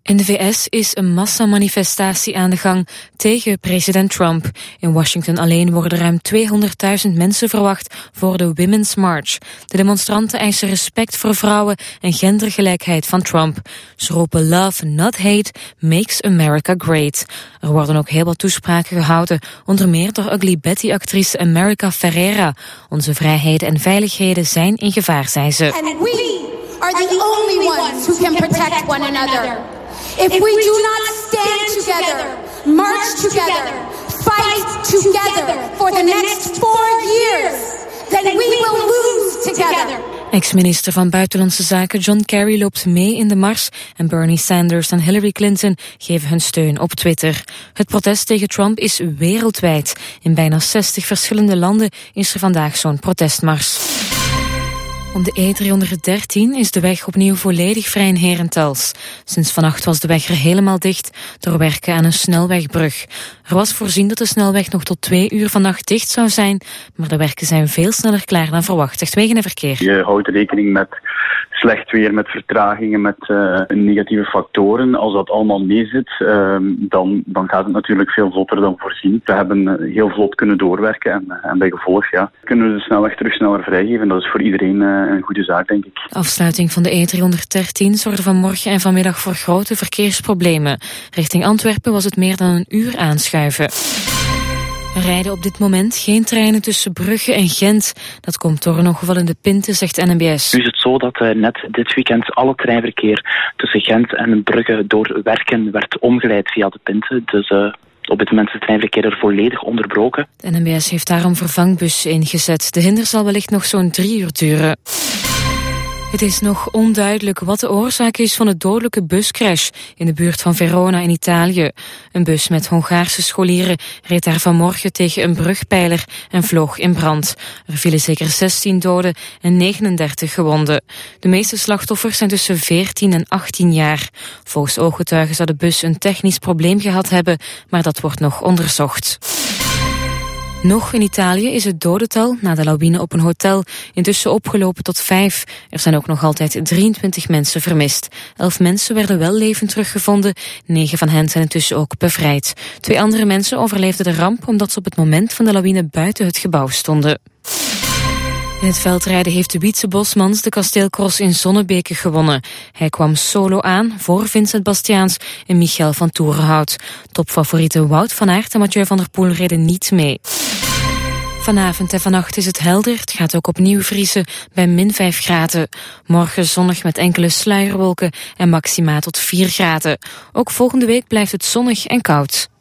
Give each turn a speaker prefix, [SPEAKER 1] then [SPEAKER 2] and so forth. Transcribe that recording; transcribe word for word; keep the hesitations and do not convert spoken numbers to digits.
[SPEAKER 1] In de V S is een massamanifestatie aan de gang tegen president Trump. In Washington alleen worden ruim tweehonderdduizend mensen verwacht voor de Women's March. De demonstranten eisen respect voor vrouwen en gendergelijkheid van Trump. Ze roepen love, not hate, makes America great. Er worden ook heel wat toespraken gehouden, onder meer door Ugly Betty-actrice America Ferrera. Onze vrijheden en veiligheden zijn in gevaar, zei ze.
[SPEAKER 2] And we are the only ones who can protect one another. If we do not stand together, march together, fight together for the next four years, then we will lose together.
[SPEAKER 1] Ex-minister van Buitenlandse Zaken John Kerry loopt mee in de mars en Bernie Sanders en Hillary Clinton geven hun steun op Twitter. Het protest tegen Trump is wereldwijd. In bijna zestig verschillende landen is er vandaag zo'n protestmars. Op de E driehonderddertien is de weg opnieuw volledig vrij in Herentals. Sinds vannacht was de weg er helemaal dicht door werken aan een snelwegbrug. Er was voorzien dat de snelweg nog tot twee uur vannacht dicht zou zijn, maar de werken zijn veel sneller klaar dan verwacht, zegt Wegen en Verkeer.
[SPEAKER 3] Je houdt rekening met slecht weer, met vertragingen, met uh, negatieve factoren. Als dat allemaal meezit, uh, dan, dan gaat het natuurlijk veel vlotter dan voorzien. We hebben uh, heel vlot kunnen doorwerken en, uh, en bij gevolg ja, kunnen we de snelweg terug sneller vrijgeven. Dat is voor iedereen uh, een goede zaak, denk ik.
[SPEAKER 1] Afsluiting van de E driehonderddertien zorgde vanmorgen en vanmiddag voor grote verkeersproblemen. Richting Antwerpen was het meer dan een uur aanschuiven. Er rijden op dit moment geen treinen tussen Brugge en Gent. Dat komt door een ongeval Pinte, zegt N M B S.
[SPEAKER 4] Nu is het zo dat uh, net dit weekend alle treinverkeer tussen Gent en Brugge door werken werd omgeleid via de Pinte. Dus uh, op dit moment is het treinverkeer er volledig onderbroken.
[SPEAKER 1] De N M B S heeft daarom vervangbussen ingezet. De hinder zal wellicht nog zo'n drie uur duren. Het is nog onduidelijk wat de oorzaak is van de dodelijke buscrash in de buurt van Verona in Italië. Een bus met Hongaarse scholieren reed daar vanmorgen tegen een brugpijler en vloog in brand. Er vielen zeker zestien doden en negenendertig gewonden. De meeste slachtoffers zijn tussen veertien en achttien jaar. Volgens ooggetuigen zou de bus een technisch probleem gehad hebben, maar dat wordt nog onderzocht. Nog in Italië is het dodental na de lawine op een hotel intussen opgelopen tot vijf. Er zijn ook nog altijd drieëntwintig mensen vermist. Elf mensen werden wel levend teruggevonden. Negen van hen zijn intussen ook bevrijd. Twee andere mensen overleefden de ramp omdat ze op het moment van de lawine buiten het gebouw stonden. In het veldrijden heeft de Wietse Bosmans de kasteelcross in Zonnebeke gewonnen. Hij kwam solo aan voor Vincent Bastiaans en Michael van Toerenhout. Topfavorieten Wout van Aert en Mathieu van der Poel reden niet mee. Vanavond en vannacht is het helder. Het gaat ook opnieuw vriezen bij min vijf graden. Morgen zonnig met enkele sluierwolken en maxima tot vier graden. Ook volgende week blijft het zonnig en koud.